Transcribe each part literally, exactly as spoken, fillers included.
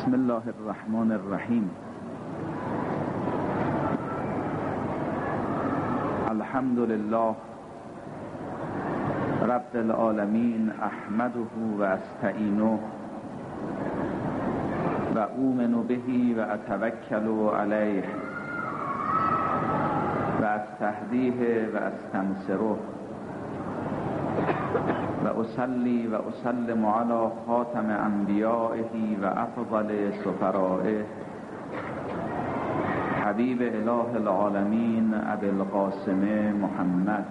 بسم الله الرحمن الرحیم. الحمد لله رب العالمین، احمده و استعینه و اؤمن به و اتوکل علیه و استهدیه و استنصره و اصلی و اسلم علی خاتم انبیائه و افضل سفرائه حبیب اله العالمین ابی القاسم محمد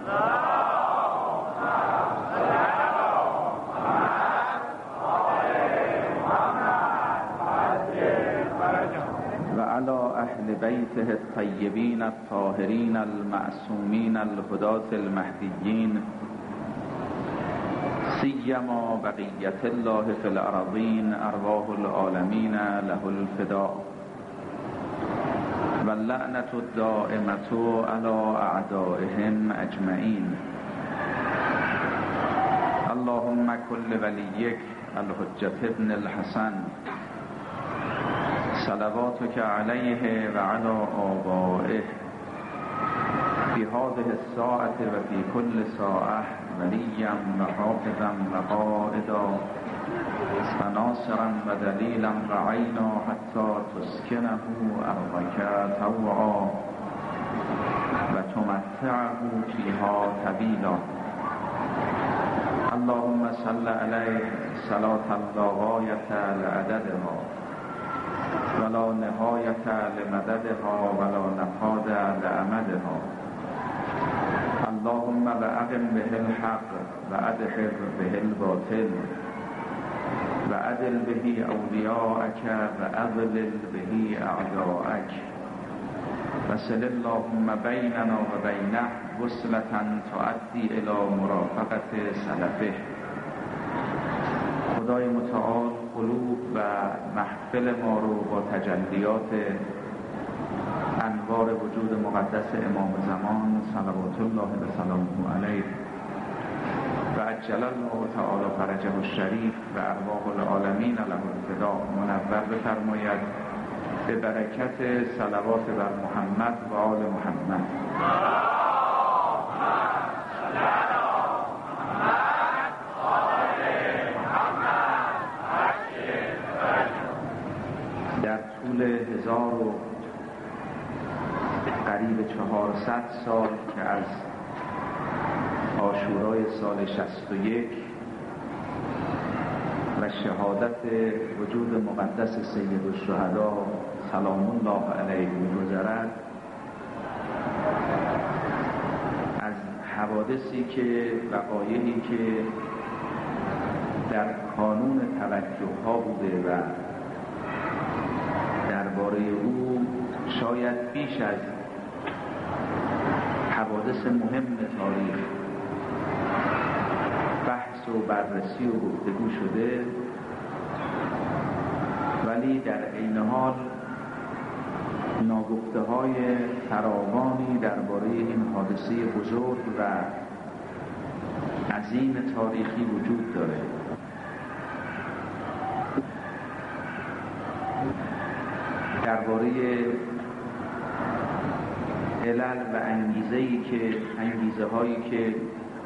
و علی اهل بیته الطیبین الطاهرین المعصومین الهداة المهدیین سیما بقیت الله فی الارضین ارواح العالمین له الفداء و اللعنة الدائمة علی اعدائهم اجمعین. اللهم کل ولیک الحجة ابن الحسن صلواتک علیه و علی آبائه فی هذه الساعة و فی کل ساعة ولیا و حافظا و قائدا و ناصرا و دلیلا و عینا حتی تسکنه ارضک طوعا و تمتعه فیها طویلا. اللهم صل علیه صلاة لا غایة لعددها ولا نهایة لمددها ولا نفاد لأمدها. اللهم واقم به الحق و ادحر به الباطل و عدل به اولیاءک و اضلل به اعداءک و صل اللهم بیننا و بینه وصلة تؤدی الی مرافقت سلفه. خدای متعال قلوب و محفل ما رو با تجلیات انوار وجود مقدس امام زمان صلوات الله و سلامه علیه و عجل الله تعالی فرجه الشریف و ارواح العالمین له الفداء منور بفرماید به برکت صلوات بر محمد و آل محمد. در طول هزار و قریب چهارصد سال که از عاشورای سال شصت و یک و شهادت وجود مقدس سید الشهدا سلام الله علیه می‌گذرد، از حوادثی که وقایعی که در کانون توجه ها بوده و درباره او شاید بیش از حوادث مهم تاریخ بحث و بررسی و گفتگو شده، ولی در عین حال ناگفته های فراوانی درباره این حادثه بزرگ و عظیم تاریخی وجود داره. درباره علل و انگیزه‌ای که انگیزه هایی که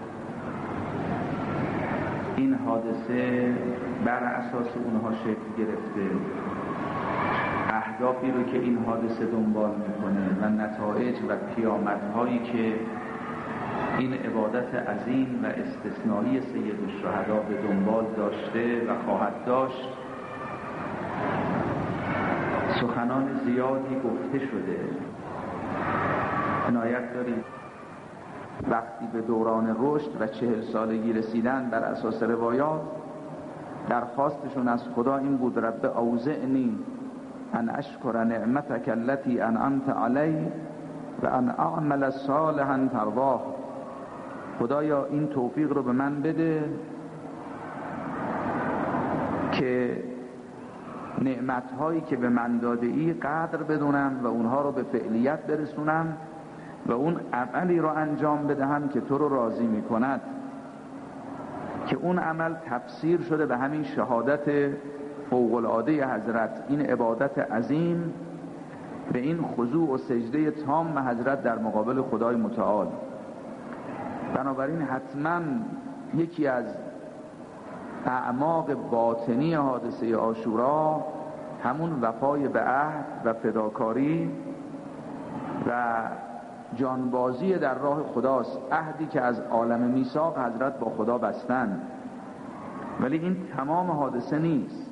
این حادثه بر اساس اونها شکل گرفته، اهدافی رو که این حادثه دنبال میکنه و نتایج و پیامدهایی که این عبادت عظیم و استثنایی سید الشهدا به دنبال داشته و خواهد داشت، سخنان زیادی گفته شده. عنایت داریم وقتی به دوران رشد و چهل سالگی رسیدن، بر اساس روایات درخواستشون از خدا این بود: رب اوزعنی ان اشکر نعمتک التي انعمت علی و ان اعمل صالحا ترضاه. خدایا این توفیق رو به من بده که نعمت‌هایی که به من داده ای قدر بدونم و اونها رو به فعلیت برسونم و اون عملی رو انجام بدهم که تو رو راضی می‌کند، که اون عمل تفسیر شده به همین شهادت فوق‌العاده حضرت، این عبادت عظیم، به این خضوع و سجده تام حضرت در مقابل خدای متعال. بنابراین حتما یکی از اعماق باطنی حادثه عاشورا همون وفای به عهد و فداکاری و جانبازی در راه خداست، عهدی که از عالم میثاق حضرت با خدا بستن. ولی این تمام حادثه نیست.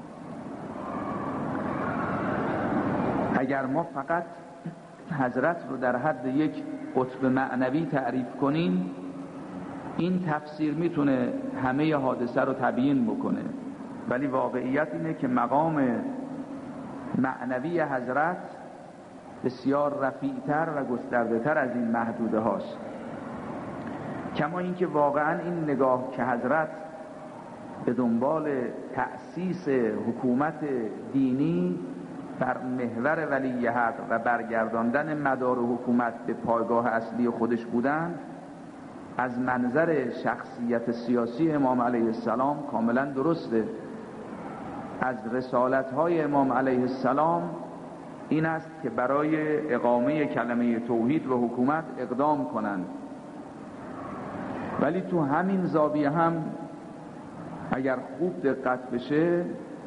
اگر ما فقط حضرت رو در حد یک قطب معنوی تعریف کنیم، این تفسیر میتونه همه حادثه رو تبیین بکنه، ولی واقعیت اینه که مقام معنوی حضرت بسیار رفیع‌تر و گسترده‌تر از این محدوده هاست. کما اینکه واقعا این نگاه که حضرت به دنبال تأسیس حکومت دینی بر محور ولی حق و برگرداندن مدار حکومت به پایگاه اصلی خودش بودند، از منظر شخصیت سیاسی امام علیه السلام کاملا درسته. از رسالت‌های امام علیه السلام این است که برای اقامه کلمه توحید و حکومت اقدام کنند، ولی تو همین زاویه هم اگر خوب دقت بشه،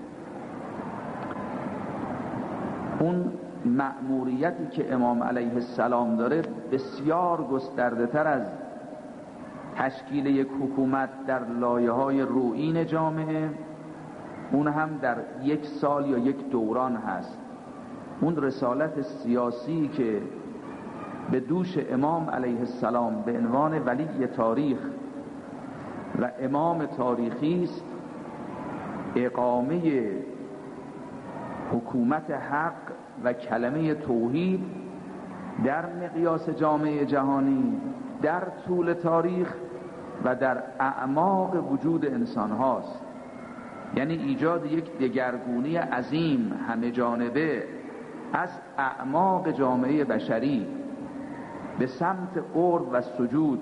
اون مأموریتی که امام علیه السلام داره بسیار گسترده تر از تشکیل یک حکومت در لایه‌های رویین جامعه، اون هم در یک سال یا یک دوران هست. اون رسالت سیاسی که به دوش امام علیه السلام به عنوان ولی تاریخ و امام تاریخی است، اقامه حکومت حق و کلمه توحید در مقیاس جامعه جهانی در طول تاریخ و در اعماق وجود انسان هاست. یعنی ایجاد یک دگرگونی عظیم همه جانبه از اعماق جامعه بشری به سمت قرب و سجود،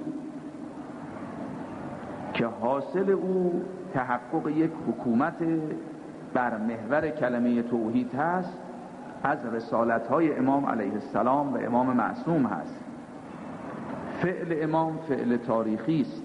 که حاصل او تحقق یک حکومت بر محور کلمه توحید هست، از رسالت‌های امام علیه السلام و امام معصوم هست. فعل امام فعل تاریخی است.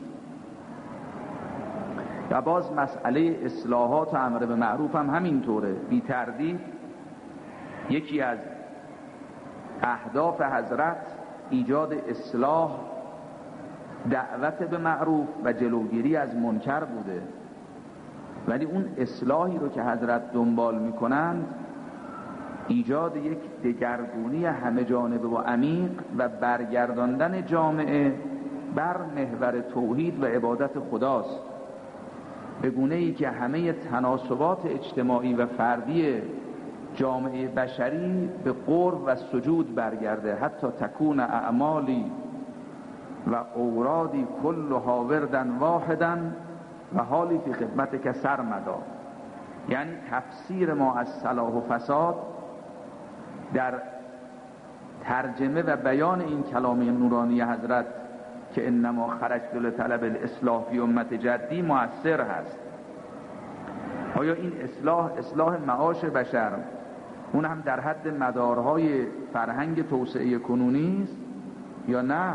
و باز مسئله اصلاحات و امر به معروف هم همینطوره. بی تردید یکی از اهداف حضرت ایجاد اصلاح، دعوت به معروف و جلوگیری از منکر بوده، ولی اون اصلاحی رو که حضرت دنبال میکنند ایجاد یک دگرگونی همه جانبه و عمیق و برگرداندن جامعه بر محور توحید و عبادت خداست، به گونه ای که همه تناسبات اجتماعی و فردی جامعه بشری به قرب و سجود برگرده، حتی تکون اعمالی و اورادی کلها وردن واحدن و حالی فی خدمت که سرمدا. یعنی تفسیر ما از صلاح و فساد در ترجمه و بیان این کلام نورانی حضرت که انما خرجت لطلب الاصلاح فی امت جدی مؤثر هست. آیا این اصلاح اصلاح معاش بشر اون هم در حد مدارهای فرهنگ توسعه کنونی است یا نه؟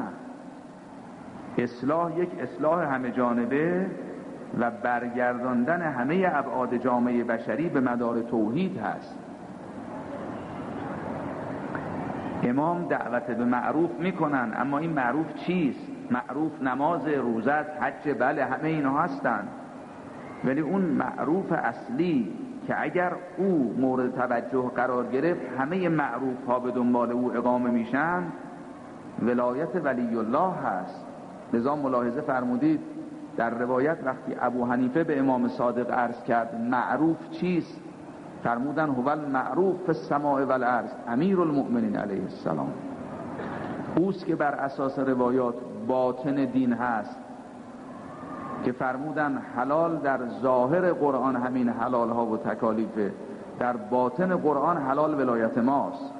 اصلاح یک اصلاح همه جانبه و برگرداندن همه ابعاد جامعه بشری به مدار توحید هست. امام دعوت به معروف میکنن، اما این معروف چیست؟ معروف نماز، روزه، حج، بله همه اینا هستن، ولی اون معروف اصلی که اگر او مورد توجه قرار گرفت همه معروف ها به دنبال او اقامه میشن، ولایت ولی الله هست. لذا ملاحظه فرمودید در روایت وقتی ابو حنیفه به امام صادق عرض کرد معروف چیست، فرمودن هو المعروف فی السماء والارض امیر المؤمنین علیه السلام. اوست که بر اساس روایات باطن دین هست، که فرمودن حلال در ظاهر قرآن همین حلال ها و تکالیفه، در باطن قرآن حلال ولایت ماست.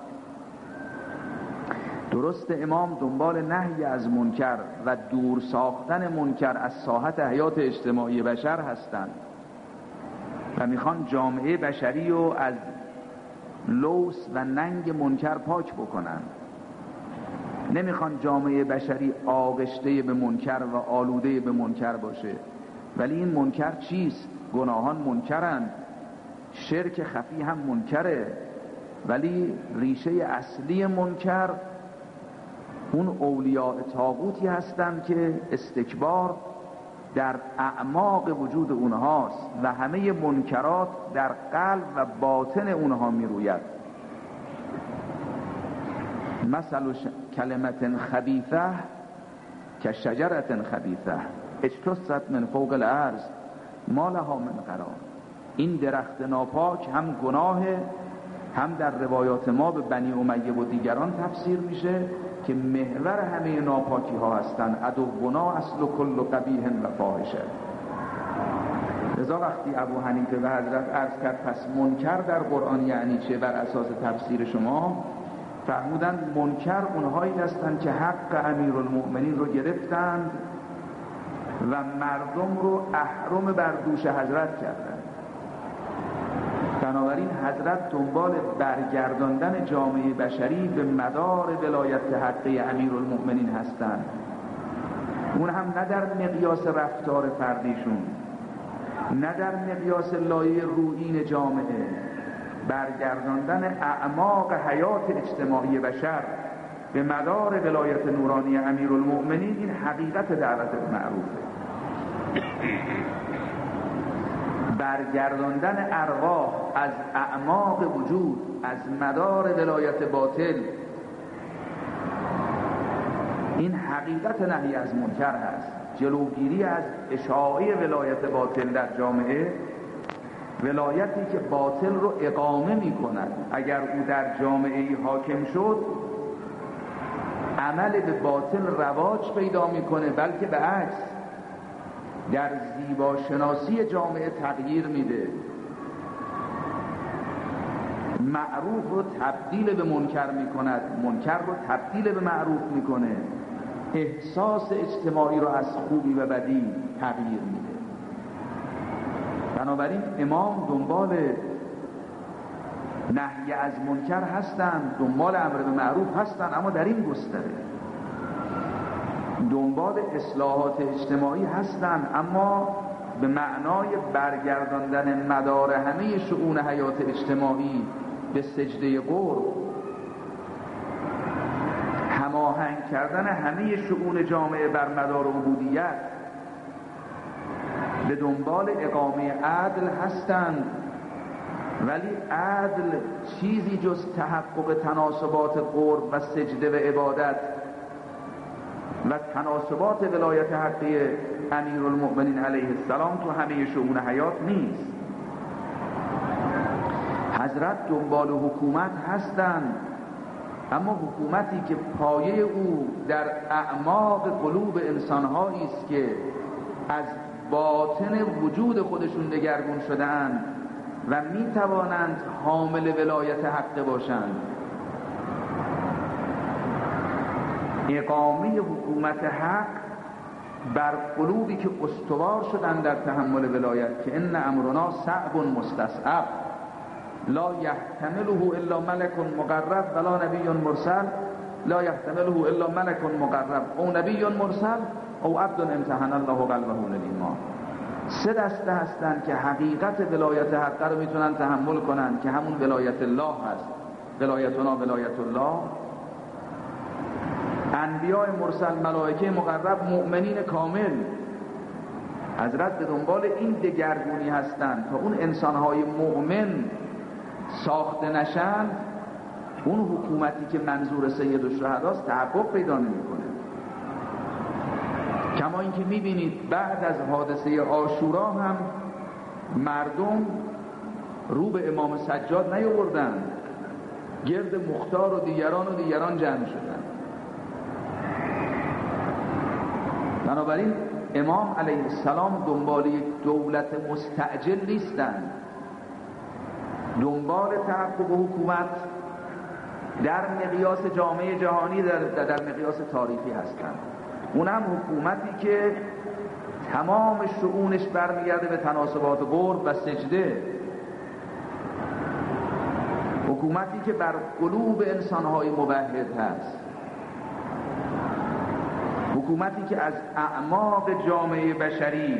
درست امام دنبال نهی از منکر و دور ساختن منکر از ساحت حیات اجتماعی بشر هستند، و میخوان جامعه بشری رو از لوث و ننگ منکر پاک بکنن. نمیخوان جامعه بشری آغشته به منکر و آلوده به منکر باشه. ولی این منکر چیست؟ گناهان منکرن، شرک خفی هم منکره، ولی ریشه اصلی منکر اون اولیاء طاغوتی هستند که استکبار در اعماق وجود اونهاست و همه منکرات در قلب و باطن اونها میروید. مثل کلمت خبیثه که شجرت خبیثه اجتثت من فوق الارض ما لها من قرار. این درخت ناپاک هم گناه، هم در روایات ما به بنی امیه و دیگران تفسیر میشه که محور همه ناپاکی ها هستن. عدونا اصل کل قبیح و فاحشه. لذا وقتی ابو حنیفه و حضرت عرض کرد پس منکر در قرآن یعنی چه، بر اساس تفسیر شما فرمودن منکر اونهایی هستند که حق امیرالمؤمنین رو گرفتند و مردم رو احرم بر دوش حضرت کردند. بنابراین حضرت دنبال برگرداندن جامعه بشری به مدار ولایت حقی امیرالمؤمنین هستند. اون هم نه در مقیاس رفتار فردیشون، نه در مقیاس لایه رویین جامعه. برگرداندن اعماق حیات اجتماعی بشر به مدار ولایت نورانی امیرالمؤمنین، این حقیقت دعوت معروفه. برگرداندن ارواح از اعماق وجود، از مدار ولایت باطل، این حقیقت نهی از منکر هست. جلوگیری از اشاعه ولایت باطل در جامعه، ولایتی که باطل رو اقامه می کند. اگر او در جامعه حاکم شد، عمل به باطل رواج پیدا می کنه، بلکه به عکس در زیبا شناسی جامعه تغییر میده. معروف رو تبدیل به منکر می کند، منکر رو تبدیل به معروف می کنه. احساس اجتماعی رو از خوبی و بدی تغییر میده. بنابراین امام دنبال نهی از منکر هستند، دنبال امر به معروف هستند، اما در این گستره. دنبال اصلاحات اجتماعی هستند، اما به معنای برگرداندن مدار همه شؤون حیات اجتماعی به سجده قرب، هماهنگ کردن همه شؤون جامعه بر مدار عبودیت، به دنبال اقامه عدل هستند. ولی عدل چیزی جز تحقق تناسبات قرب و سجده و عبادت و تناسبات ولایت حقی امیرالمؤمنین علیه السلام تو همه شؤون حیات نیست. حضرت دنبال حکومت هستند، اما حکومتی که پایه او در اعماق قلوب انسانهایی است که از باطن وجود خودشون دگرگون شده‌اند و می توانند حامل ولایت حق باشند. اقامه حکومت حق بر قلوبی که استوار شدند در تحمل ولایت، که ان امرنا صعب مستصعب لا یحتمله الا ملک مقرب ولا نبی مرسل لا یحتمله الا ملک مقرب او نبی مرسل او عبد امتحن الله قلبه للایمان. سه دسته هستند که حقیقت ولایت حق رو میتونن تحمل کنن، که همون ولایت الله هست. ولایتنا ولایت الله، انبیاء مرسل، ملائکه مقرب، مؤمنین کامل. حضرت به دنبال این دگرگونی هستند تا اون انسانهای مؤمن ساخته نشن، اون حکومتی که منظور سید الشهداست تحقق پیدا نمی‌کنه. کما اینکه می‌بینید بعد از حادثه عاشورا هم مردم رو به امام سجاد نیاوردن، گرد مختار و دیگران و دیگران جمع شدن. بنابراین امام علیه السلام دنبال یک دولت مستعجل نیستند، دنبال تحقق حکومت در مقیاس جامعه جهانی، در, در مقیاس تاریخی هستند. اونم حکومتی که تمام شؤونش برمیگرده به تناسبات قرب و سجده، حکومتی که بر قلوب انسانهای موحد هست، حکومتی که از اعماق جامعه بشری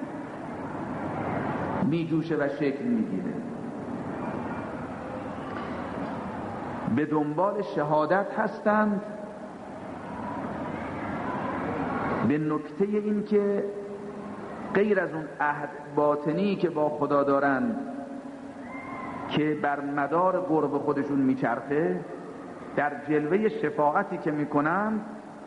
میجوشه و شکل میگیره. به دنبال شهادت هستند، به نکته این که غیر از اون عهد باطنی که با خدا دارند که بر مدار قرب خودشون میچرخه، در جلوه شفاعتی که میکنند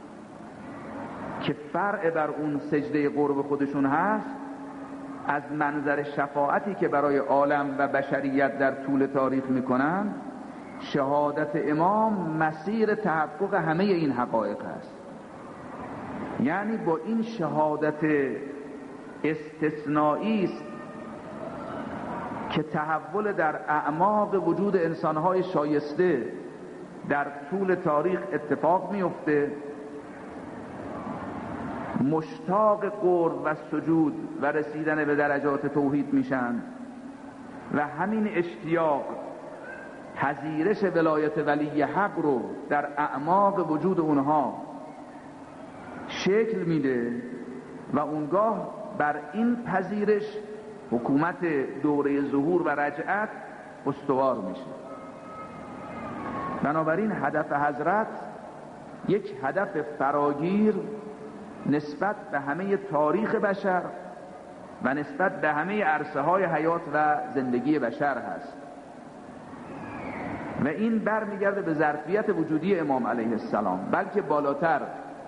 که فرع بر اون سجده قرب خودشون هست، از منظر شفاعتی که برای عالم و بشریت در طول تاریخ میکنند، شهادت امام مسیر تحقق همه این حقایق است. یعنی با این شهادت استثنایی است که تحول در اعماق وجود انسانهای شایسته در طول تاریخ اتفاق میفته، مشتاق قرب و سجود و رسیدن به درجات توحید میشن و همین اشتیاق پذیرش ولایت ولی حق رو در اعماق وجود اونها شکل میده و اونگاه بر این پذیرش حکومت دوره ظهور و رجعت استوار میشه. بنابراین هدف حضرت یک هدف فراگیر نسبت به همه تاریخ بشر و نسبت به همه عرصه های حیات و زندگی بشر هست و این برمیگرده به ظرفیت وجودی امام علیه السلام. بلکه بالاتر،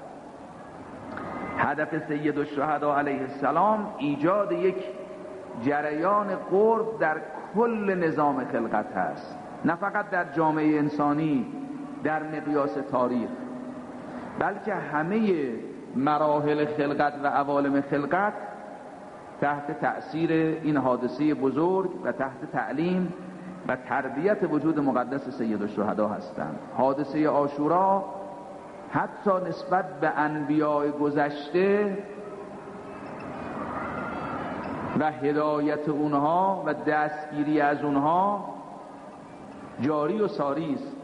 هدف سید الشهدا علیه السلام ایجاد یک جریان قرب در کل نظام خلقت هست، نه فقط در جامعه انسانی در مقیاس تاریخ، بلکه همه مراحل خلقت و عوالم خلقت تحت تأثیر این حادثه بزرگ و تحت تعلیم و تربیت وجود مقدس سید الشهدا هستند. حادثه عاشورا حتی نسبت به انبیاء گذشته و هدایت اونها و دستگیری از اونها جاری و ساری است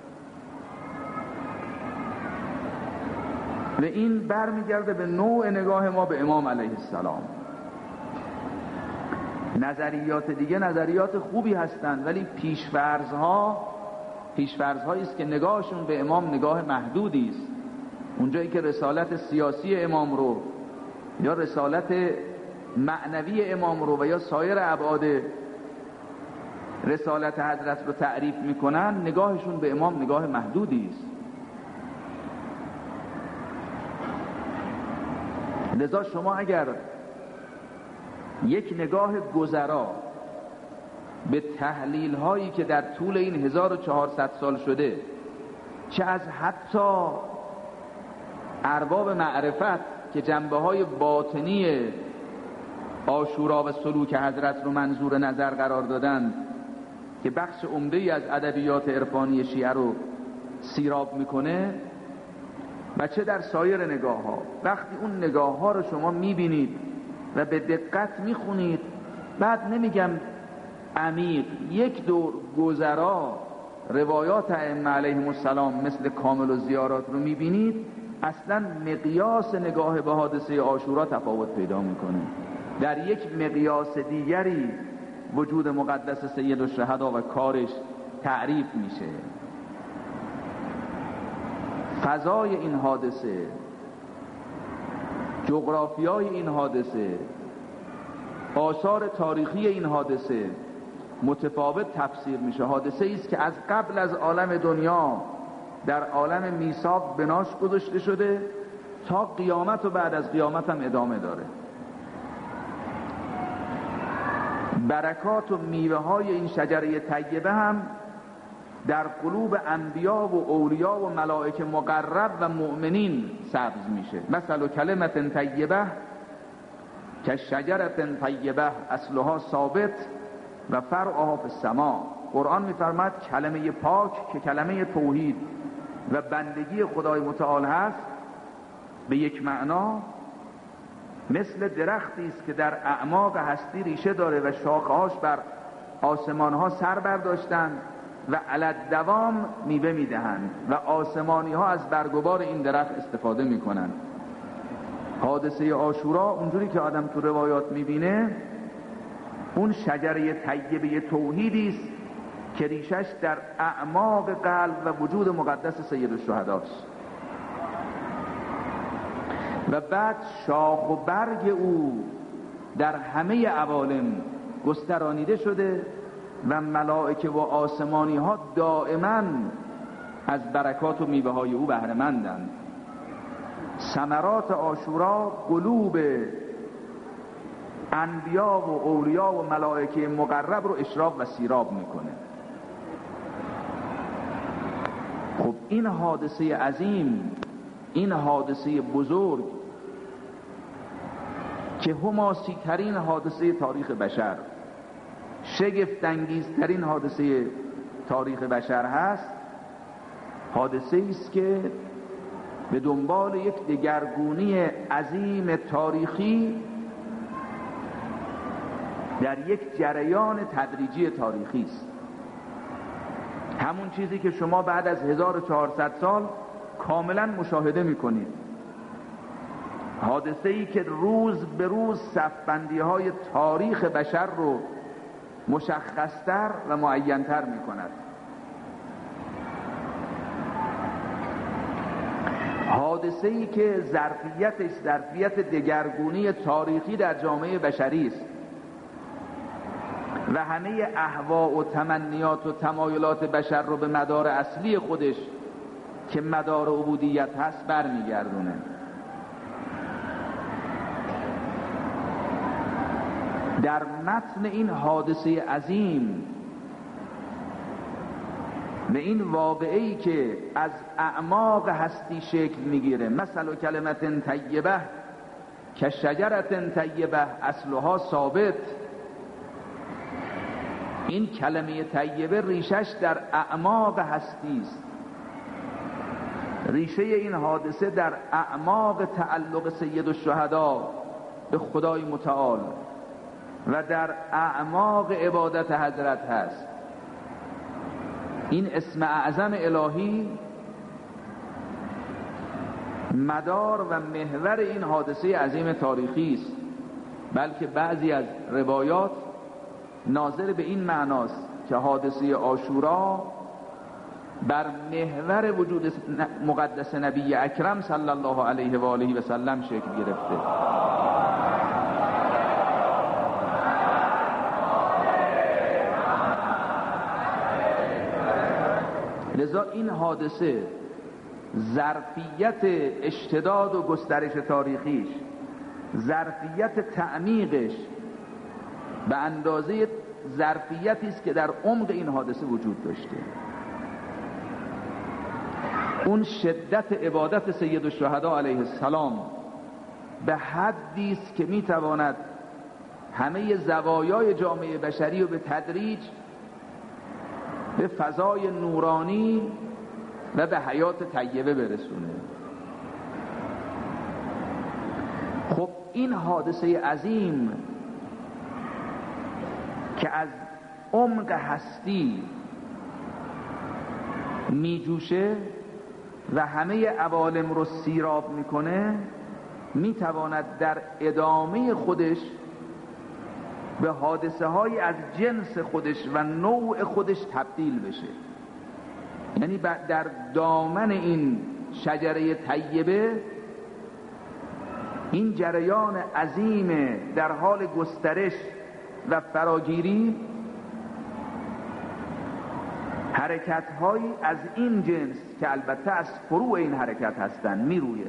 و این برمیگرده به نوع نگاه ما به امام علیه السلام. نظریات دیگه نظریات خوبی هستند، ولی پیشفرضها پیشفرض‌هایی است که نگاهشون به امام نگاه محدودی است. اونجایی که رسالت سیاسی امام رو یا رسالت معنوی امام رو و یا سایر ابعاد رسالت حضرت رو تعریف میکنن، نگاهشون به امام نگاه محدودی است. لذا شما اگر یک نگاه گذرا به تحلیل هایی که در طول این هزار و چهارصد سال شده، چه از حتی ارباب معرفت که جنبه های باطنی عاشورا و سلوک حضرت رو منظور نظر قرار دادن که بخش عمده‌ای از ادبیات عرفانی شیعه رو سیراب میکنه، و چه در سایر نگاه ها، وقتی اون نگاه ها رو شما میبینید و به دقت میخونید، بعد نمیگم عمیق، یک دور گذرا روایات ائمه علیهم السلام مثل کامل و زیارات رو میبینید، اصلا مقیاس نگاه به حادثه عاشورا تفاوت پیدا میکنه. در یک مقیاس دیگری وجود مقدس سید الشهدا و کارش تعریف میشه. فضای این حادثه، جغرافیای این حادثه، آثار تاریخی این حادثه متفاوت تفسیر میشه. حادثه ایست که از قبل از عالم دنیا در عالم میثاق بناش گذاشته شده تا قیامت و بعد از قیامت هم ادامه داره. برکات و میوه های این شجره طیبه هم در قلوب انبیا و اولیا و ملائکه مقرب و مؤمنین سبز میشه. مثل کلمت طیبه که شجرت طیبه اصلها ثابت و فرعها فی السماء. قرآن میفرماد کلمه پاک که کلمه توحید و بندگی خدای متعال هست، به یک معنا مثل درختی است که در اعماق هستی ریشه داره و شاخه‌هاش بر آسمان‌ها سر برداشتند و علت دوام میوه میدهند و آسمانی‌ها از برگبار این درخت استفاده میکنند. حادثه عاشورا اونجوری که آدم تو روایات میبینه اون شجره طیبه توحیدی است که ریشش در اعماق قلب و وجود مقدس سید الشهداست و بعد شاخ و برگ او در همه عوالم گسترانیده شده و ملائکه و آسمانی ها دائما از برکات و میوه های او بهره مندند. ثمرات عاشورا قلوب انبیا و اولیا و ملائکه مقرب رو اشراق و سیراب میکنه. خب این حادثه عظیم، این حادثه بزرگ که حماسی ترین حادثه تاریخ بشر، شگفت انگیز ترین حادثه تاریخ بشر هست، حادثه است که به دنبال یک دگرگونی عظیم تاریخی در یک جریان تدریجی تاریخی است. همون چیزی که شما بعد از هزار و چهارصد سال کاملا مشاهده میکنید، حادثه‌ای که روز به روز صفبندی های تاریخ بشر رو مشخصتر و معینتر میکند. حادثه‌ای که ظرفیتش ظرفیت دگرگونی تاریخی در جامعه بشری است و همه اهوا و تمنیات و تمایلات بشر رو به مدار اصلی خودش که مدار عبودیت هست برمیگردونه. در متن این حادثه عظیم به این واقعه‌ای که از اعماق هستی شکل میگیره، مثل کلمت طیبه که شجرت طیبه اصلها ثابت، این کلمه طیبه ریشش در اعماق هستی است. ریشه این حادثه در اعماق تعلق سید الشهدا به خدای متعال و در اعماق عبادت حضرت هست. این اسم اعظم الهی مدار و محور این حادثه عظیم تاریخی است، بلکه بعضی از روایات ناظر به این معناست که حادثه عاشورا بر محور وجود مقدس نبی اکرم صلی الله علیه و آله و سلم شکل گرفته. لذا این حادثه ظرفیت اشتداد و گسترش تاریخیش، ظرفیت تعمیقش به اندازه ظرفیتی است که در عمق این حادثه وجود داشته. اون شدت عبادت سید الشهدا علیه السلام به حدی است که میتواند همه زوایای جامعه بشری رو به تدریج به فضای نورانی و به حیات طیبه برسونه. خب این حادثه عظیم که از عمق هستی میجوشه و همه عوالم رو سیراب میکنه، میتواند در ادامه خودش به حادثه های از جنس خودش و نوع خودش تبدیل بشه. یعنی در دامن این شجره طیبه این جریان عظیم در حال گسترش و فراگیری حرکت هایی از این جنس که البته از فروع این حرکت هستند میرویه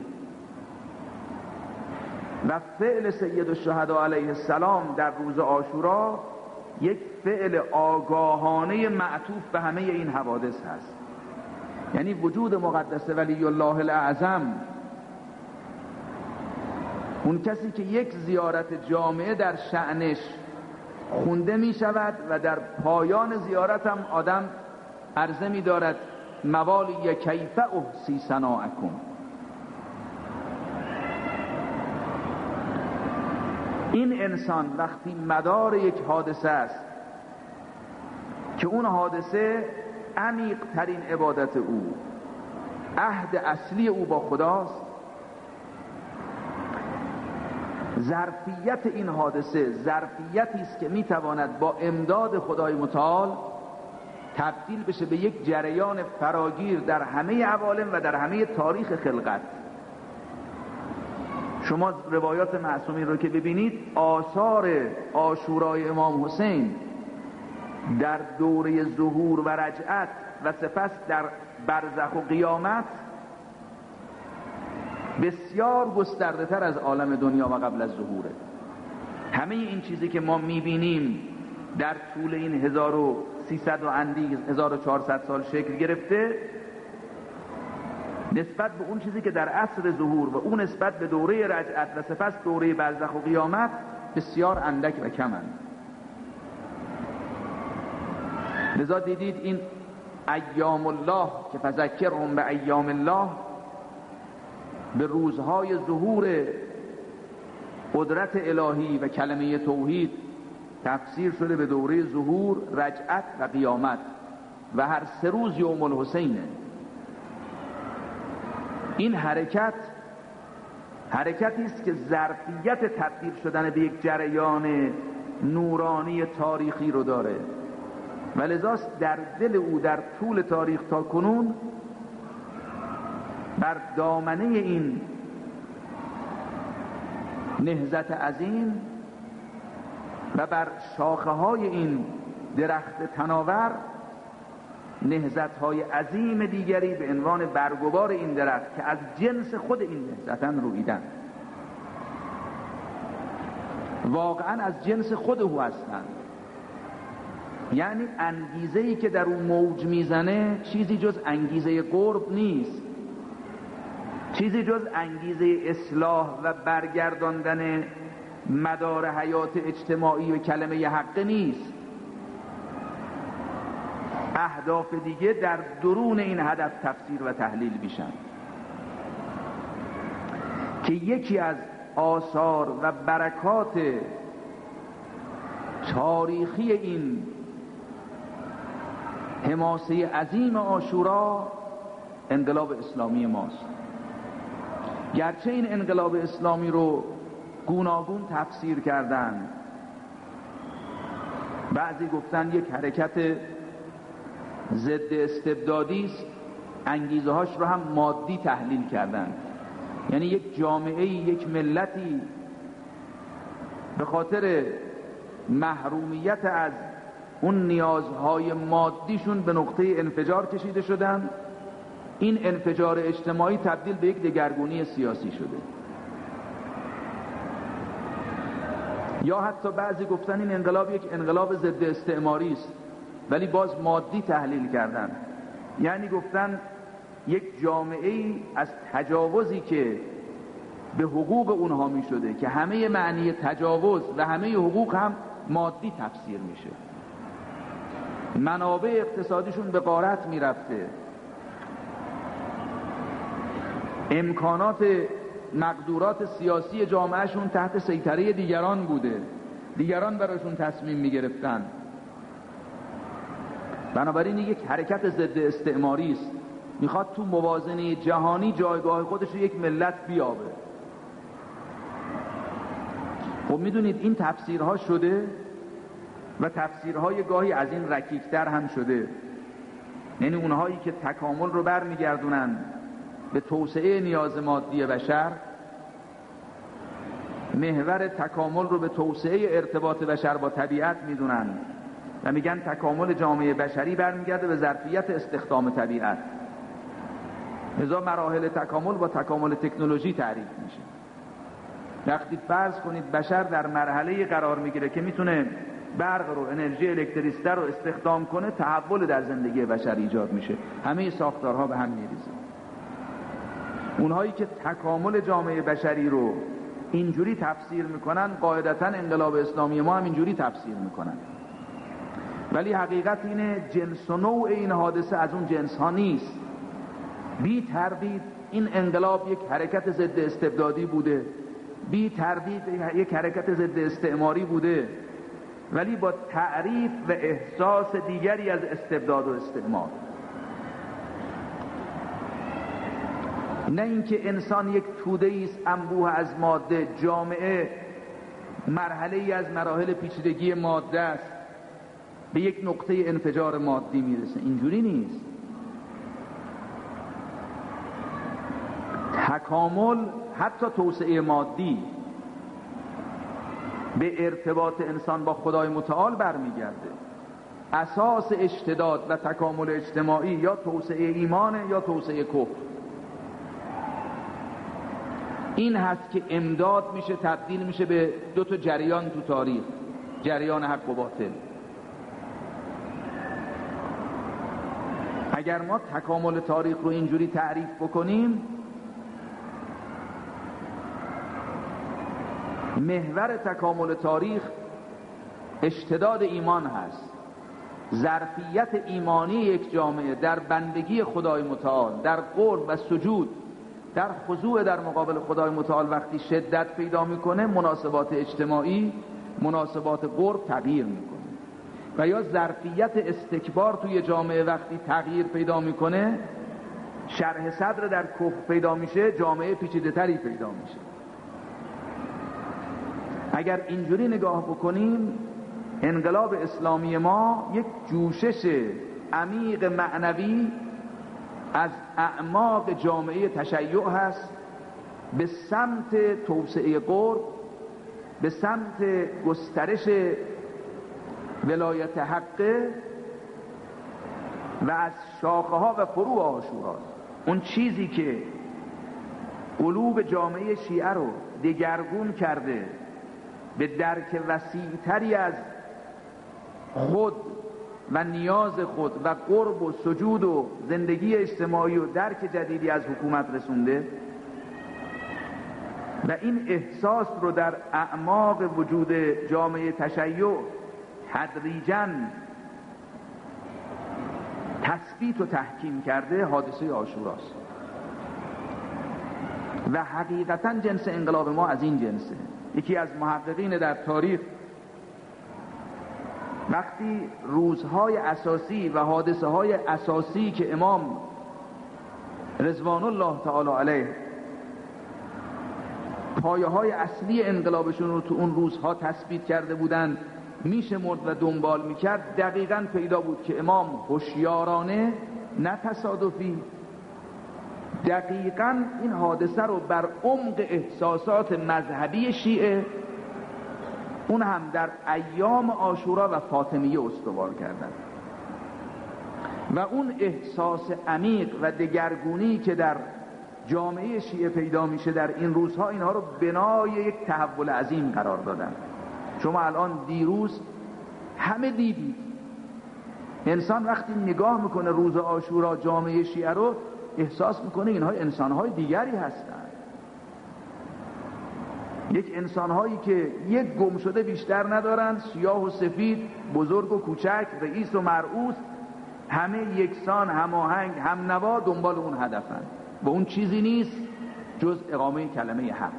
و فعل سید الشهدا علیه السلام در روز عاشورا یک فعل آگاهانه معطوف به همه این حوادث هست. یعنی وجود مقدس ولی الله الاعظم، اون کسی که یک زیارت جامعه در شأنش خونده می شود و در پایان زیارت هم آدم عرضه می دارد موالی کیف احسی ثناءکم، این انسان وقتی مدار یک حادثه است که اون حادثه عمیق ترین عبادت او، عهد اصلی او با خداست، ظرفیت این حادثه ظرفیتی است که میتواند با امداد خدای متعال تبدیل بشه به یک جریان فراگیر در همه عوالم و در همه تاریخ خلقت. شما روایات معصومین رو که ببینید، آثار عاشورای امام حسین در دوره ظهور و رجعت و سپس در برزخ و قیامت بسیار گسترده تر از عالم دنیا و قبل از ظهوره. همه این چیزی که ما میبینیم در طول این هزار و سیصد و اندی هزار و چهارصد سال شکل گرفته، نسبت به اون چیزی که در عصر ظهور و اون نسبت به دوره رجعت و سپس دوره برزخ و قیامت بسیار اندک و کمند. لذا دیدید این ایام الله که فذکرهم به ایام الله، به روزهای ظهور قدرت الهی و کلمه توحید تفسیر شده به دوره ظهور، رجعت و قیامت و هر سه روز یوم الحسینه. این حرکت حرکتی است که ظرفیت تبدیل شدن به یک جریان نورانی تاریخی رو داره و لذاست در دل او در طول تاریخ تا کنون بر دامنه این نهضت عظیم و بر شاخه های این درخت تناور نهضت های عظیم دیگری به عنوان برگوار این درخت که از جنس خود این نهضتن رویدن، واقعا از جنس خود او هستند. یعنی انگیزه‌ای که در اون موج میزنه چیزی جز انگیزه قرب نیست، چیزی جز انگیزه اصلاح و برگرداندن مدار حیات اجتماعی و کلمه حق نیست. اهداف دیگه در درون این هدف تفسیر و تحلیل میشن که یکی از آثار و برکات تاریخی این حماسه عظیم عاشورا انقلاب اسلامی ماست. گرچه این انقلاب اسلامی رو گوناگون تفسیر کردن، بعضی گفتن یک حرکت ضد استبدادی است، انگیزه هاش رو هم مادی تحلیل کردن، یعنی یک جامعه، یک ملتی به خاطر محرومیت از اون نیازهای مادیشون به نقطه انفجار کشیده شدن. این انفجار اجتماعی تبدیل به یک دگرگونی سیاسی شده. یا حتی بعضی گفتن این انقلاب یک انقلاب ضد استعماری است، ولی باز مادی تحلیل کردن، یعنی گفتن یک جامعه از تجاوزی که به حقوق اونها می شده که همه معنی تجاوز و همه حقوق هم مادی تفسیر میشه، منابع اقتصادیشون به غارت می رفته، امکانات مقدورات سیاسی جامعهشون تحت سیطره دیگران بوده، دیگران براشون تصمیم می گرفتن. بنابراین یک حرکت ضد استعماری است، میخواد تو موازنه جهانی جایگاه خودش رو یک ملت بیابه. خب میدونید این تفسیرها شده و تفسیرهای گاهی از این رکیکتر هم شده، یعنی اونهایی که تکامل رو برمیگردونن به توسعه نیاز مادی بشر، محور تکامل رو به توسعه ارتباط بشر با طبیعت میدونن و میگن تکامل جامعه بشری برمیگرده به ظرفیت استخدام طبیعت. لذا مراحل تکامل با تکامل تکنولوژی تعریف میشه. وقتی فرض کنید بشر در مرحله قرار میگیره که میتونه برق رو، انرژی الکتریسته رو استخدام کنه، تحول در زندگی بشر ایجاد میشه، همه ساختارها به هم میریزه. اونهایی که تکامل جامعه بشری رو اینجوری تفسیر میکنن، قاعدتاً انقلاب اسلامی ما هم اینجوری تفسیر میکنن، ولی حقیقت اینه جنس و نوع این حادثه از اون جنس ها نیست. بی تردید این انقلاب یک حرکت ضد استبدادی بوده، بی تردید یک حرکت ضد استعماری بوده، ولی با تعریف و احساس دیگری از استبداد و استعمار. نه اینکه انسان یک توده است انبوه از ماده، جامعه مرحله ای از مراحل پیچیدگی ماده است، به یک نقطه انفجار مادی میرسه. اینجوری نیست. تکامل، حتی توسعه مادی، به ارتباط انسان با خدای متعال برمیگرده. اساس اشتداد و تکامل اجتماعی یا توسعه ایمانه یا توسعه کفر. این هست که امداد میشه تبدیل میشه به دو تا جریان تو تاریخ، جریان حق و باطل. اگر ما تکامل تاریخ رو اینجوری تعریف بکنیم، محور تکامل تاریخ اشتداد ایمان هست. ظرفیت ایمانی یک جامعه در بندگی خدای متعال، در قرب و سجود، در خضوع در مقابل خدای متعال وقتی شدت پیدا میکنه، مناسبات اجتماعی، مناسبات قرب تغییر میکنه. و یا ظرفیت استکبار توی جامعه وقتی تغییر پیدا میکنه، شرح صدر در کفر پیدا میشه، جامعه پیچیده تری پیدا میشه. اگر اینجوری نگاه بکنیم، انقلاب اسلامی ما یک جوشش عمیق معنوی از اعماق جامعه تشیع هست به سمت توسعه قرب، به سمت گسترش ولایت حقه و از شاخه ها و فروع عاشوراست. اون چیزی که قلوب جامعه شیعه رو دگرگون کرده، به درک وسیع‌تری از خود و نیاز خود و قرب و سجود و زندگی اجتماعی و درک جدیدی از حکومت رسونده و این احساس رو در اعماق وجود جامعه تشیع تدریجاً تثبیت و تحکیم کرده، حادثه عاشوراست. و حقیقتاً جنس انقلاب ما از این جنسه. یکی از محققین در تاریخ وقتی روزهای اساسی و حادثه های اساسی که امام رضوان الله تعالی علیه پایه های اصلی انقلابشون رو تو اون روزها تثبیت کرده بودن میشه مرد و دنبال میکرد، دقیقاً پیدا بود که امام هوشیارانه، نه تصادفی، دقیقاً این حادثه رو بر عمق احساسات مذهبی شیعه، اون هم در ایام عاشورا و فاطمیه استوار کردن. و اون احساس عمیق و دگرگونی که در جامعه شیعه پیدا میشه در این روزها، اینها رو بنای یک تحول عظیم قرار دادن. شما الان دیروز همه دیدید، انسان وقتی نگاه میکنه روز عاشورا جامعه شیعه رو، احساس میکنه اینها انسانهای دیگری هستن. یک انسانهایی که یک گم شده بیشتر ندارن، سیاه و سفید، بزرگ و کوچک، رئیس و مرئوس، همه یکسان، هماهنگ، هم نوا، دنبال اون هدفن و اون چیزی نیست جز اقامه کلمه حق.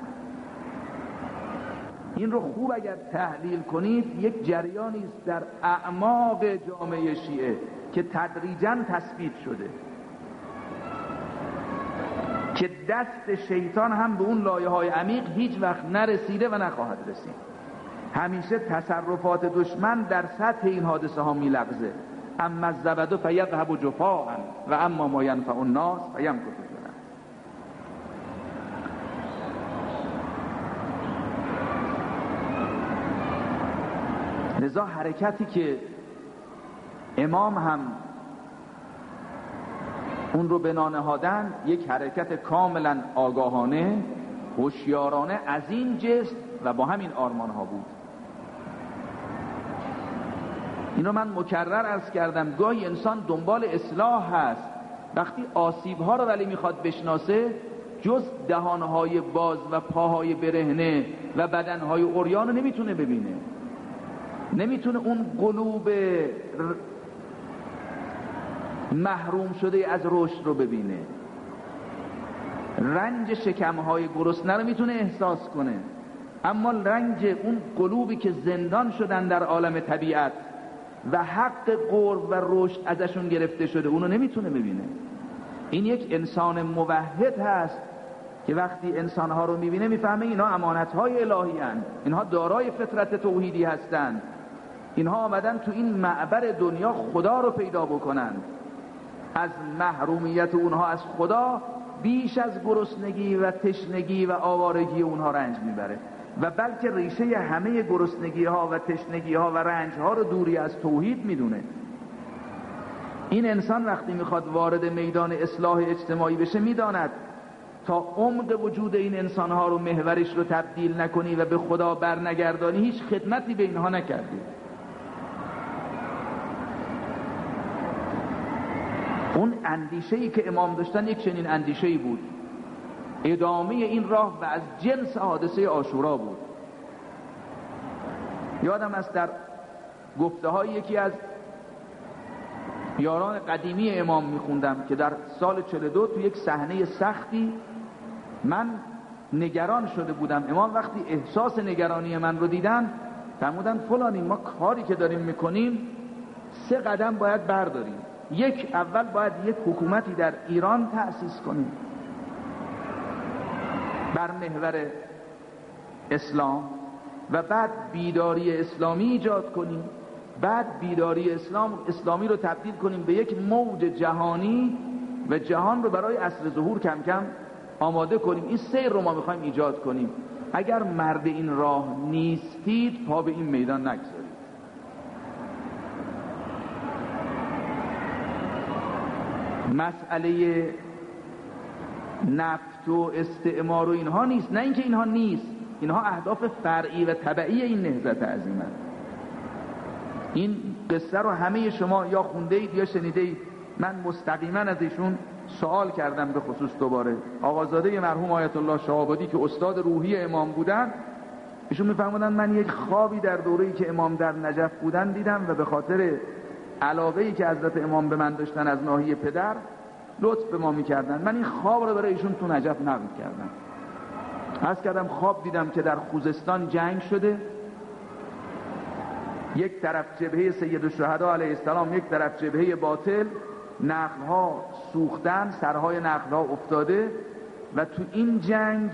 این رو خوب اگر تحلیل کنید، یک جریانی است در اعماق جامعه شیعه که تدریجاً تثبیت شده، که دست شیطان هم به اون لایه های عمیق هیچ وقت نرسیده و نخواهد رسید. همیشه تصرفات دشمن در سطح این حادثه ها میلغزه. اما الزبد فیذهب جفاء و اما ما ینفع الناس فیمکث فی الارض. لذا حرکتی که امام هم اون رو بنا نهادن، یک حرکت کاملا آگاهانه، هوشیارانه از این جست و با همین آرمان ها بود. اینو من مکرر عرض کردم، گاهی انسان دنبال اصلاح هست، وقتی آسیب ها رو ولی میخواد بشناسه، جز دهانهای باز و پاهای برهنه و بدنهای عریان رو نمیتونه ببینه، نمیتونه اون قلوب محروم شده از رشد رو ببینه، رنج شکمهای گرسنه رو میتونه احساس کنه. اما رنج اون قلوبی که زندان شدن در عالم طبیعت و حق قرب و رشد ازشون گرفته شده اونو نمیتونه ببینه. این یک انسان موحد هست که وقتی انسانها رو میبینه میفهمه اینها امانتهای الهی هستند، اینها دارای فطرت توحیدی هستند، اینها آمدن تو این معبر دنیا خدا رو پیدا بکنن. از محرومیت اونها از خدا بیش از گرسنگی و تشنگی و آوارگی اونها رنج میبره و بلکه ریشه همه گرسنگی ها و تشنگی ها و رنج ها رو دوری از توحید میدونه. این انسان وقتی میخواد وارد میدان اصلاح اجتماعی بشه میداند تا عمق وجود این انسان ها رو محورش رو تبدیل نکنی و به خدا برنگردانی هیچ خدمتی به اینها نکردی. اون اندیشه‌ای که امام داشتن یک چنین اندیشه‌ای بود، ادامه این راه و از جنس حادثه عاشورا بود. یادم است در گفته های یکی از یاران قدیمی امام میخوندم که در سال چهل و دو تو یک صحنه سختی من نگران شده بودم. امام وقتی احساس نگرانی من رو دیدن فرمودن فلانی ما کاری که داریم میکنیم سه قدم باید برداریم. یک، اول باید یک حکومتی در ایران تأسیس کنیم بر محور اسلام و بعد بیداری اسلامی ایجاد کنیم، بعد بیداری اسلام اسلامی رو تبدیل کنیم به یک موج جهانی و جهان رو برای عصر ظهور کم کم آماده کنیم. این سیر رو ما میخوایم ایجاد کنیم. اگر مرد این راه نیستید پا به این میدان نگذارید. مسئله نفت و استعمار و اینها نیست، نه اینکه اینها نیست، اینها اهداف فرعی و تبعی این نهضت عظیمه. این قصه رو همه شما یا خونده اید یا شنیده اید. من مستقیما از ایشون سوال کردم به خصوص دوباره. آقازاده مرحوم آیت الله شهابادی که استاد روحی امام بودن، ایشون میفرمودن من یک خوابی در دوره‌ای که امام در نجف بودن دیدم و به خاطر علاقه‌ای که حضرت امام به من داشتن از ناحیه پدر لطف به ما میکردن، من این خواب رو برای ایشون تو نجف نقل کردم. عرض کردم خواب دیدم که در خوزستان جنگ شده، یک طرف جبهه سید الشهدا علیه السلام، یک طرف جبهه باطل، نخل‌ها سوختن، سرهای نخل‌ها افتاده و تو این جنگ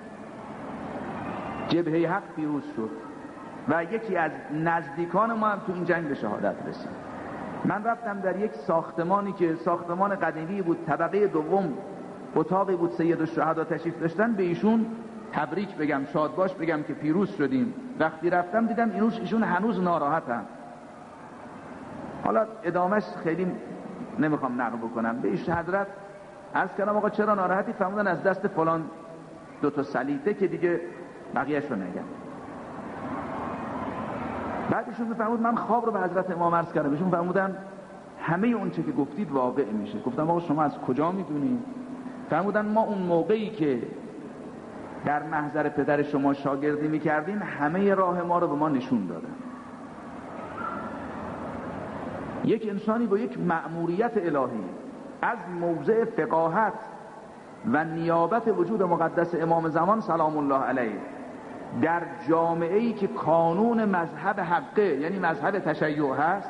جبهه حق پیروز شد و یکی از نزدیکان ما هم تو این جنگ به شهادت رسید. من رفتم در یک ساختمانی که ساختمان قدیمی بود، طبقه دوم، اتاقی بود سید الشهدا تشریف داشتن، به ایشون تبریک بگم، شاد باش بگم که پیروز شدیم. وقتی رفتم دیدم ایشون هنوز ناراحتن. حالا ادامهش خیلی نمیخوام نقل بکنم. به ایش حضرت عرض کردم آقا چرا ناراحتی؟ فرمودن از دست فلان دو تا سلیطه که دیگه بقیه‌اش رو نگم. بعدشون میفرمود من خواب رو به حضرت امام عرض کردم، بهشون فرمودن همه اون چه که گفتید واقع میشه. گفتم آقا شما از کجا میدونید؟ فرمودن ما اون موقعی که در محضر پدر شما شاگردی میکردیم همه راه ما رو به ما نشون دادن. یک انسانی با یک مأموریت الهی از موضع فقاهت و نیابت وجود مقدس امام زمان سلام الله علیه در جامعه‌ای که کانون مذهب حقه، یعنی مذهب تشیع هست،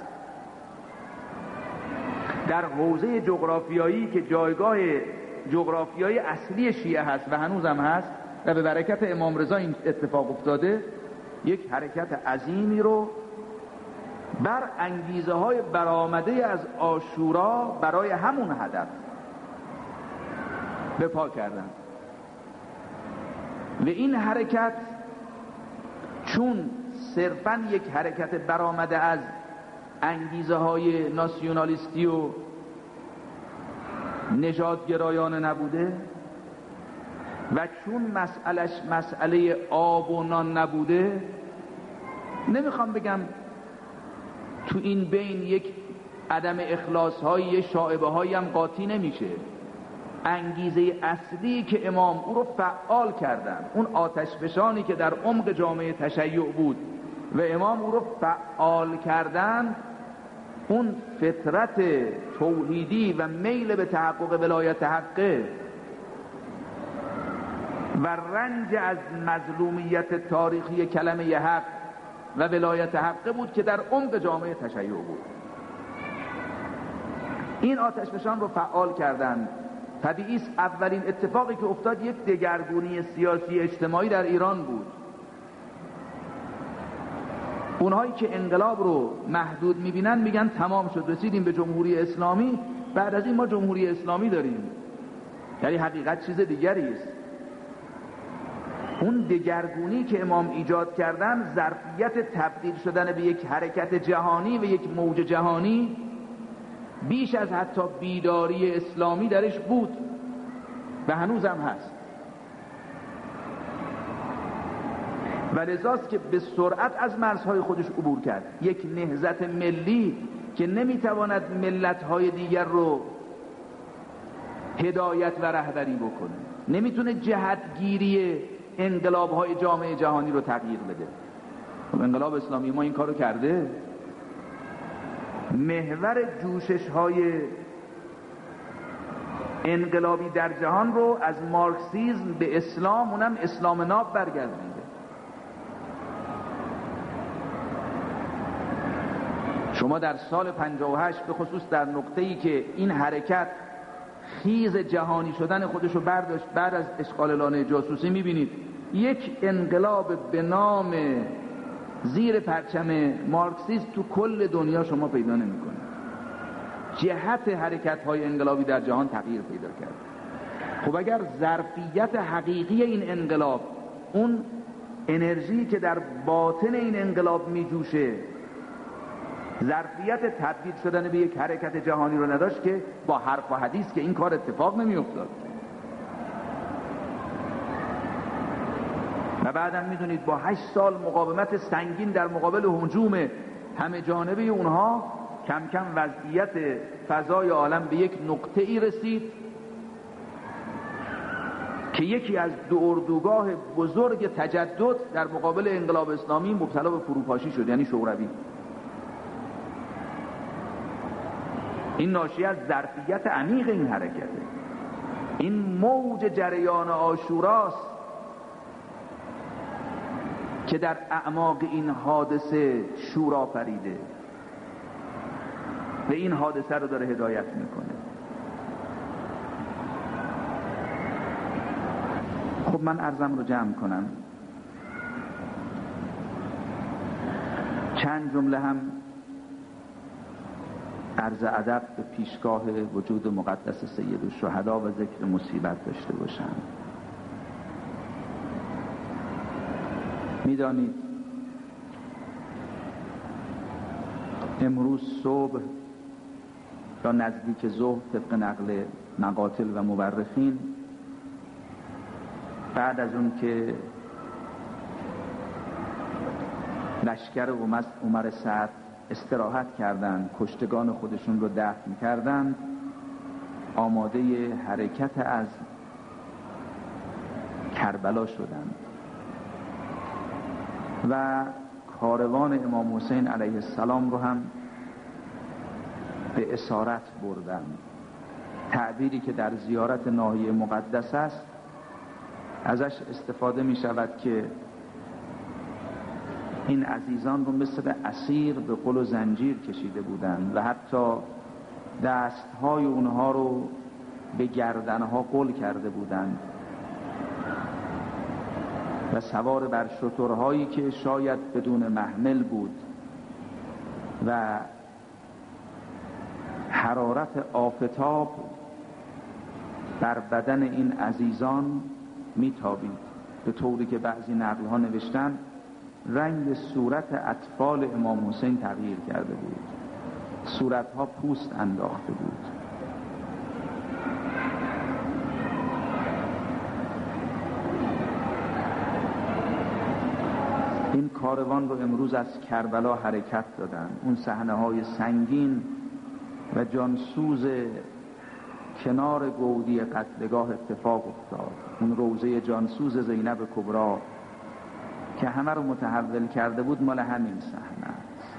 در حوزه جغرافیایی که جایگاه جغرافیایی اصلی شیعه هست و هنوزم هست و به برکت امام رضا این اتفاق افتاده، یک حرکت عظیمی رو بر انگیزه های برآمده از عاشورا برای همون هدف به پا کردن. و این حرکت چون صرفاً یک حرکت برآمده از انگیزه های ناسیونالیستی و نژادگرایانه نبوده و چون مسئلهش مسئله آب و نان نبوده، نمیخوام بگم تو این بین یک عدم اخلاص های شائبه هایی هم قاطی نمیشه. انگیزه اصلی که امام او رو فعال کردن، اون آتش فشانی که در عمق جامعه تشیع بود و امام او رو فعال کردن، اون فطرت توحیدی و میل به تحقق ولایت حقه و رنج از مظلومیت تاریخی کلمه حق و ولایت حق بود که در عمق جامعه تشیع بود. این آتشفشان رو فعال کردند. طبیعی است اولین اتفاقی که افتاد یک دگرگونی سیاسی اجتماعی در ایران بود. اونهایی که انقلاب رو محدود میبینن میگن تمام شد، رسیدیم به جمهوری اسلامی، بعد از این ما جمهوری اسلامی داریم. یعنی حقیقت چیز دیگری است. اون دگرگونی که امام ایجاد کردن ظرفیت تبدیل شدن به یک حرکت جهانی و یک موج جهانی بیش از حتی بیداری اسلامی درش بود و هنوزم هست. و لذاست که به سرعت از مرزهای خودش عبور کرد. یک نهضت ملی که نمیتواند ملت‌های دیگر رو هدایت و رهبری بکنه، نمیتونه جهتگیری انقلاب‌های جامعه جهانی رو تغییر بده. انقلاب اسلامی ما این کارو کرده. محور جوشش‌های انقلابی در جهان رو از مارکسیسم به اسلام، اونم اسلام ناب، برگردونده. شما در سال پنجاه و هشت به خصوص در نقطه‌ای که این حرکت خیز جهانی شدن خودش رو برداشت بعد از اشغال لانه جاسوسی، می‌بینید یک انقلاب به نام زیر پرچم مارکسیسم تو کل دنیا شما پیدا نمی‌کنید. جهت حرکت‌های انقلابی در جهان تغییر پیدا کرد. خب اگر ظرفیت حقیقی این انقلاب، اون انرژی که در باطن این انقلاب می‌جوشه، ظرفیت تبدیل شدن به یک حرکت جهانی رو نداشت که با حرف و حدیث که این کار اتفاق نمی‌افتاد. و بعدم میدونید با هشت سال مقاومت سنگین در مقابل هجوم همه جانبه اونها، کم کم وضعیت فضای عالم به یک نقطه‌ای رسید که یکی از دو اردوگاه بزرگ تجدد در مقابل انقلاب اسلامی مبتلا به فروپاشی شد، یعنی شوروی. این ناشی از ظرفیت عمیق این حرکته. این موج جریان عاشوراست که در اعماق این حادثه شور آفریده و این حادثه رو داره هدایت میکنه. خب من عرضم رو جمع کنم. چند جمله هم عرض ادب به پیشگاه وجود مقدس سید الشهدا و ذکر مصیبت داشته باشم. میدانید امروز صبح یا نزدیک ظهر طبق نقل مقاتل و مورخین، بعد از اون که لشکر عمر سعد استراحت کردند، کشتگان خودشون رو دفن کردند، آماده حرکت از کربلا شدند و کاروان امام حسین علیه السلام رو هم به اسارت بردند. تعبیری که در زیارت ناحیه مقدس است ازش استفاده می شود که این عزیزان رو مثل اسیر به قل و زنجیر کشیده بودند و حتی دستهای اونها رو به گردنها قل کرده بودند و سوار بر شترهایی که شاید بدون محمل بود و حرارت آفتاب بر بدن این عزیزان میتابید، به طوری که بعضی نقل‌ها نوشتن رنگ صورت اطفال امام حسین تغییر کرده بود، صورتها پوست انداخته بود. این کاروان رو امروز از کربلا حرکت دادن. اون صحنه‌های سنگین و جانسوز کنار گودی قتلگاه اتفاق افتاد. اون روضه جانسوز زینب کبرا که همه رو متحول کرده بود مال همین صحنه است.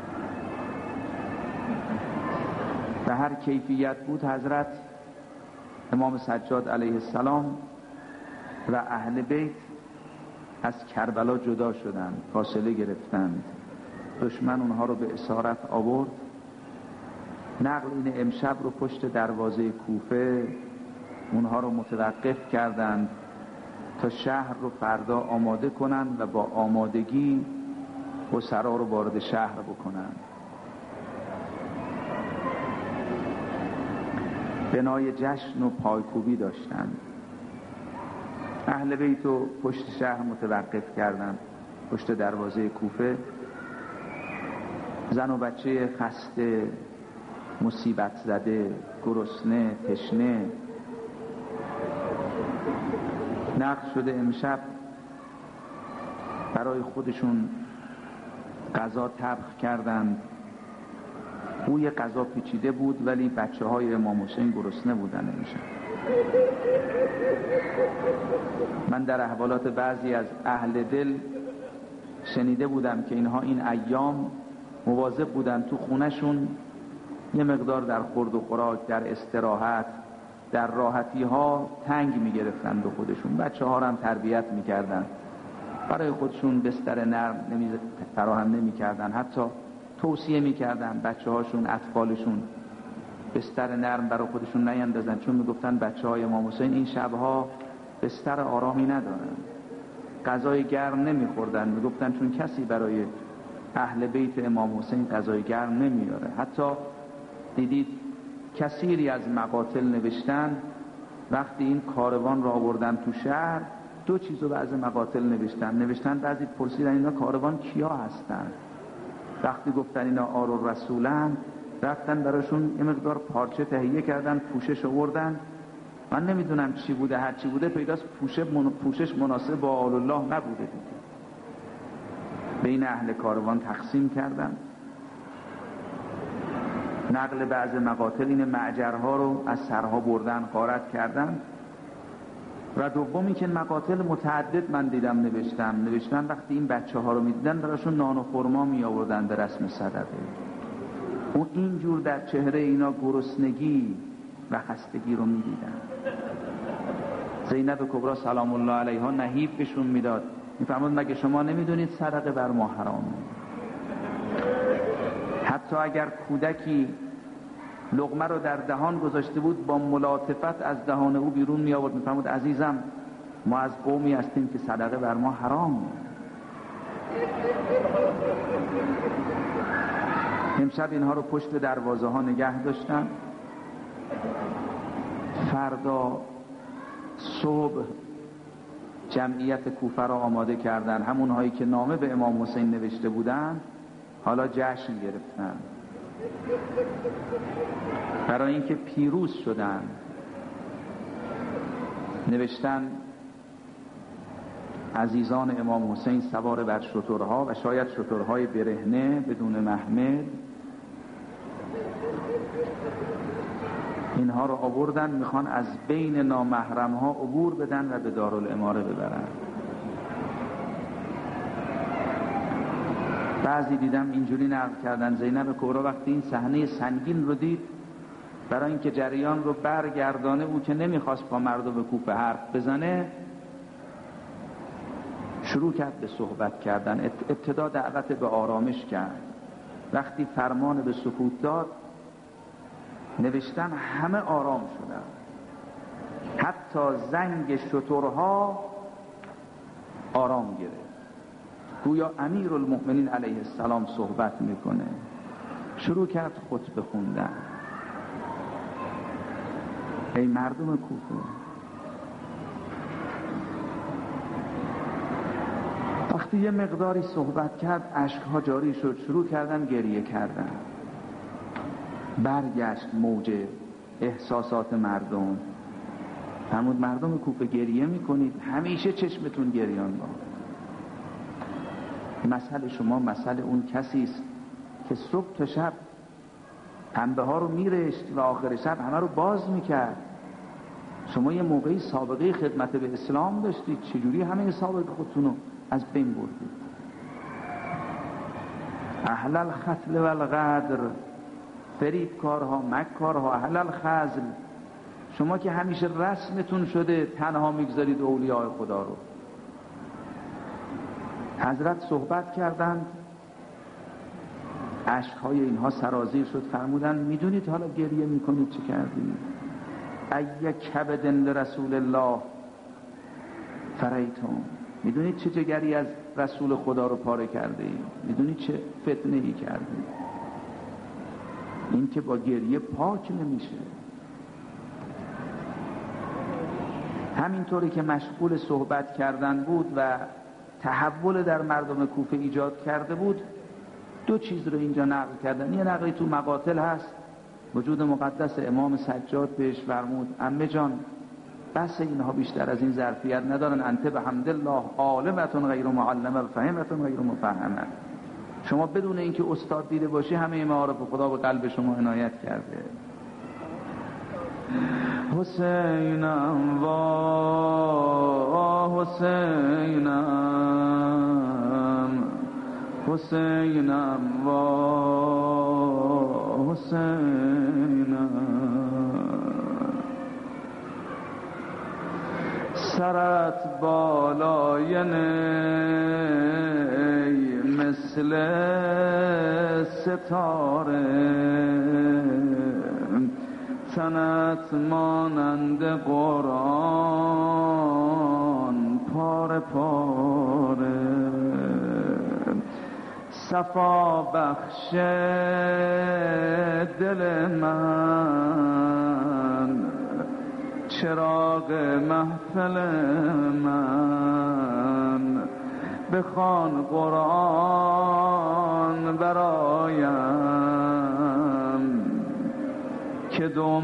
به هر کیفیت بود حضرت امام سجاد علیه السلام و اهل بیت از کربلا جدا شدند، فاصله گرفتند، دشمن اونها رو به اسارت آورد. نقل این امشب رو پشت دروازه کوفه اونها رو متوقف کردند تا شهر رو فردا آماده کنند و با آمادگی اسرا رو وارد شهر بکنند. بنای جشن و پایکوبی داشتند. اهل بیت رو پشت شهر متوقف کردند، پشت دروازه کوفه. زن و بچه خسته، مصیبت زده، گرسنه، تشنه. نقل شده امشب برای خودشون غذا طبخ کردند. بوی غذا پیچیده بود ولی بچه های امام حسین گرسنه بودن امشب. من در احوالات بعضی از اهل دل شنیده بودم که اینها این ایام مواظب بودن تو خونهشون یه مقدار در خورد و خوراک، در استراحت، در راحتی ها تنگ می گرفتن به خودشون. بچه ها رو هم تربیت می کردن، برای خودشون بستر نرم نمی فراهم نمی کردن، حتی توصیه می کردن بچه هاشون، اطفالشون بستر نرم برای خودشون نیندازن، چون می گفتن بچه های امام حسین این شبها بستر آرامی ندارن، غذای گرم نمی خوردن. می گفتن چون کسی برای اهل بیت امام حسین غذای گرم نمیاره. حتی دیدید کثیری از مقاتل نوشتن وقتی این کاروان را آوردن تو شهر، دو چیزو بعضی مقاتل نوشتن نوشتن بعضی پرسیدن اینا کاروان کیا هستن؟ وقتی گفتن اینا آل الرسولن، رفتن براشون یه مقدار پارچه تهیه کردن، پوشش آوردن. من نمیدونم چی بوده، هر چی بوده پیداست پوشش پوشش مناسب با آل الله نبوده دیگه. بین اهل کاروان تقسیم کردن. نقل بعض مقاتل این معجرها رو از سرها بردن، غارت کردن. و دومی که مقاتل متعدد من دیدم نوشتم نوشتن وقتی این بچه ها رو میدیدن براشون نان و خرما می آوردن به رسم صدقه. اون اینجور در چهره اینا گرسنگی و خستگی رو میدیدن. زینب کبرا سلام الله علیها نهیب بهشون میداد، میفرمود مگه شما نمیدونید صدقه بر ما حرامه؟ حتی اگر کودکی لقمه رو در دهان گذاشته بود با ملاطفت از دهان او بیرون می آورد، میفرمود عزیزم ما از قومی هستیم که صدقه بر ما حرامه. امشب اینها رو پشت دروازه ها نگه داشتن. فردا صبح جمعیت کوفه را آماده کردن. همون هایی که نامه به امام حسین نوشته بودن حالا جشن گرفتن برای اینکه پیروز شدن. نوشتن عزیزان امام حسین سوار بر شترها و شاید شترهای برهنه بدون محمل، اینها رو آوردن میخوان از بین نامحرم ها عبور بدن و به دارالاماره ببرن. بعضی دیدم اینجوری نقل کردن زینب کبرا وقتی این صحنه سنگین رو دید، برای اینکه جریان رو برگردانه او که نمیخواست با مردم کوفه حرف بزنه، شروع کرد به صحبت کردن. ابتدا دعوت به آرامش کرد. وقتی فرمان به سکوت داد نوشتن همه آرام شدن، حتی زنگ شترها آرام گرفت. گویا امیر المؤمنین علیه السلام صحبت میکنه. شروع کرد خطبه خوندن. ای مردم کوفه، وقتی یه مقداری صحبت کرد اشکها جاری شد، شروع کردن گریه کردن. برگشت موج احساسات مردم. فرمود مردم کوفه گریه میکنید، همیشه چشمتون گریان باد. مثل شما مثل اون کسی است که صبح تا شب پنبه ها رو میرشت و آخر شب همه رو باز میکرد. شما یه موقعی سابقه خدمت به اسلام داشتید، چجوری همه سابقه خودتون رو از بین بردید؟ اهل الختل و الغدر، فریب کارها، مک کارها، اهل الخزل، شما که همیشه رسمتون شده تنها میگذارید اولیاء خدا رو. حضرت صحبت کردند، اشک‌های اینها سرازیر شد، فرمودن میدونید حالا گریه میکنید چه کردید؟ ای کبدن لرسول الله فریتم، میدونید چه جگری از رسول خدا رو پاره کرده اید؟ میدونید چه فتنه ای کردید؟ این که با گریه پاک نمیشه. همینطوری که مشغول صحبت کردن بود و تحول در مردم کوفه ایجاد کرده بود، دو چیز رو اینجا نقل کردن. یه نقلی تو مقاتل هست، وجود مقدس امام سجاد بهش فرمود عمه جان بس اینها بیشتر از این ظرفیت ندارن، انت به حمدالله عالمتون غیر معلمه و فهمتون غیر مفهمه. شما بدون اینکه استاد دیده باشی همه معارف خدا به قلب شما عنایت کرده. حسینم وا حسینم، حسینم وا حسینم، سرت بالای نی مثل ستاره، تنت مانند قرآن پاره پاره، صفا بخش دل من، چراغ محفل من، بخوان قرآن برایم که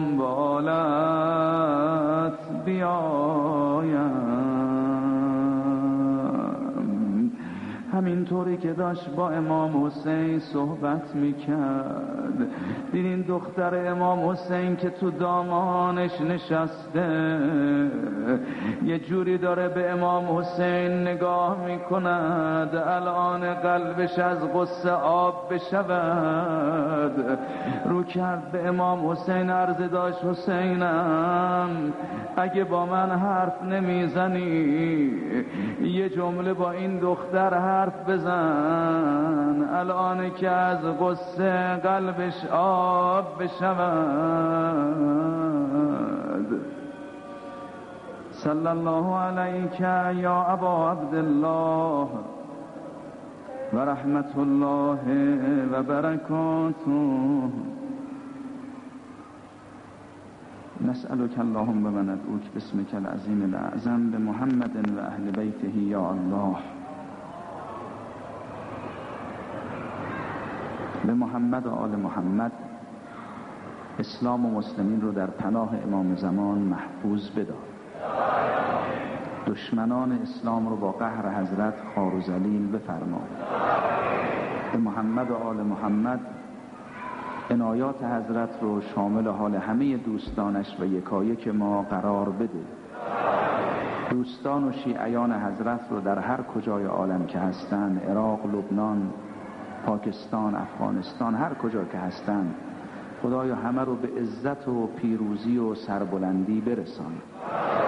دنبالت بیایم. همینطوری که داشت با امام حسین صحبت میکرد، دیدین دختر امام حسین که تو دامانش نشسته یه جوری داره به امام حسین نگاه میکند الان قلبش از غصه آب بشود. رو کرد به امام حسین عرض داشت حسینم اگه با من حرف نمیزنی یه جمله با این دختر حرف بزن الان که از غصه قلبش آب بشود. صلی الله علیک یا ابا عبدالله و رحمت الله و برکاته. نسألك اللهم و ندعوک باسمك العظیم الاعظم بمحمد و اهل بیته یا الله، به محمد و آل محمد اسلام و مسلمین رو در پناه امام زمان محفوظ بدار. دشمنان اسلام رو با قهر حضرت خوار و ذلیل بفرما. به محمد و آل محمد عنایات حضرت رو شامل حال همه دوستانش و یکایک ما قرار بده. دوستان و شیعیان حضرت رو در هر کجای عالم که هستن، عراق، لبنان، پاکستان، افغانستان، هر کجا که هستن، خدایا همه رو به عزت و پیروزی و سربلندی برسان.